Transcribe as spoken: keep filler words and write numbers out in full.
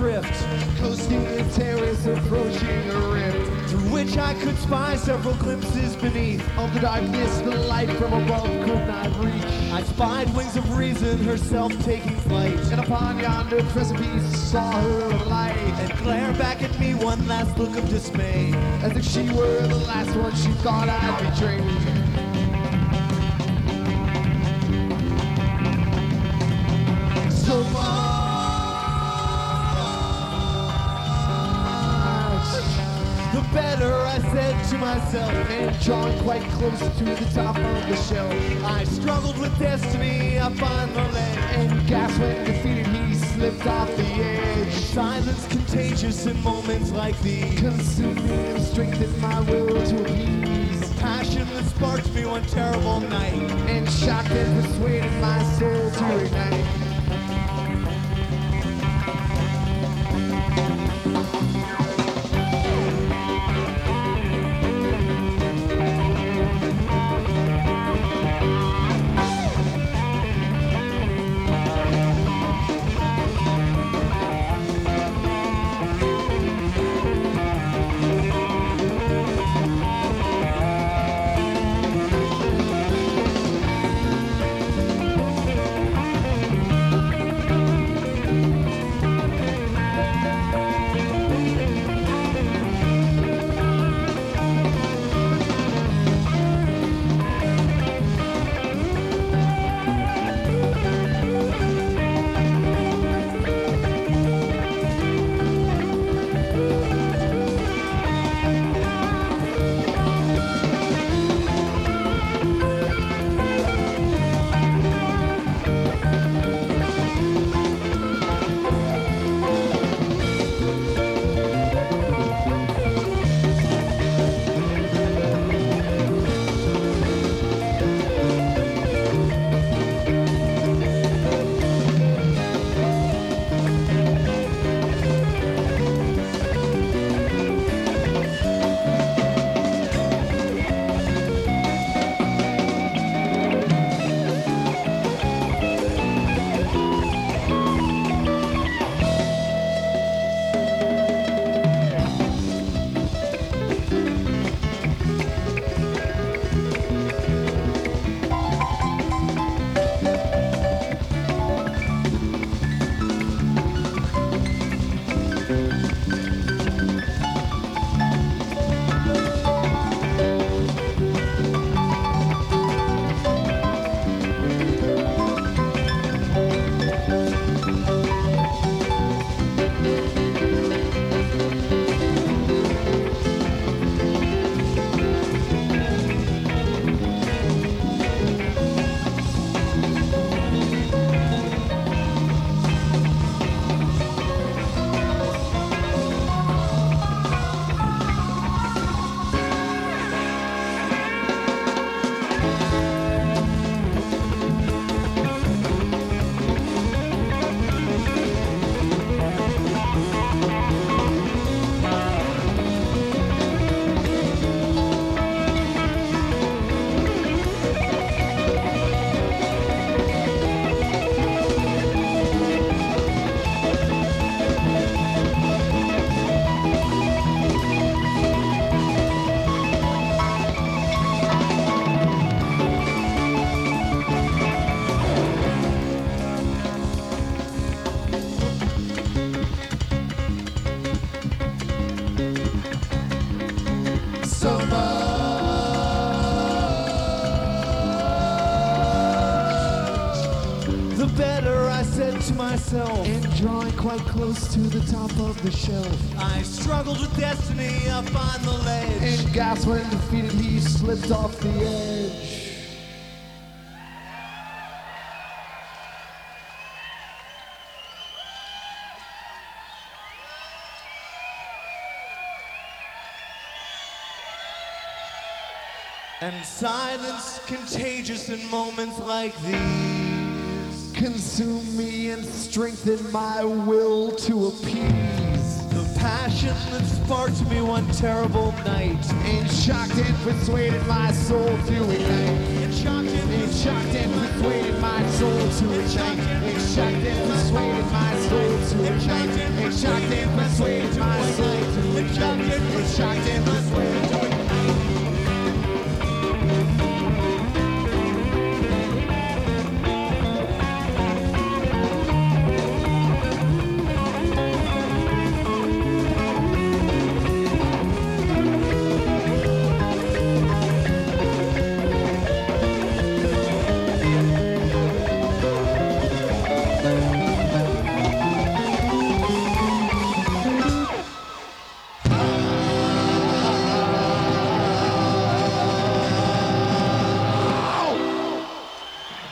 drift, coasting in terrace, approaching a rift, through which I could spy several glimpses beneath. of the darkness the light from above could not reach. I spied wings of reason, herself taking flight, And upon yonder precipice saw her light, and glare back at me one last look of dismay, as if she were the last one she thought I'd betrayed. So much, the better, I said to myself, and drawn quite close to the top of the shelf, I struggled with destiny up on the ledge, and gasped when defeated he slipped off the edge. silence contagious in moments like these, Consumed me and strengthened my will to appease, passion that sparked me one terrible night, and shocked and persuaded my soul to ignite. to myself, and drawing quite close to the top of the shelf. I struggled with destiny up on the ledge, And gasped when defeated he slipped off the edge. and silence contagious in moments like these. Consume me and strengthen my will to appease The passion passion that sparked me one terrible night. And shocked and persuaded my soul to ignite. It shocked and And shocked and persuaded my soul to ignite. And shocked and persuaded my soul to ignite. And shocked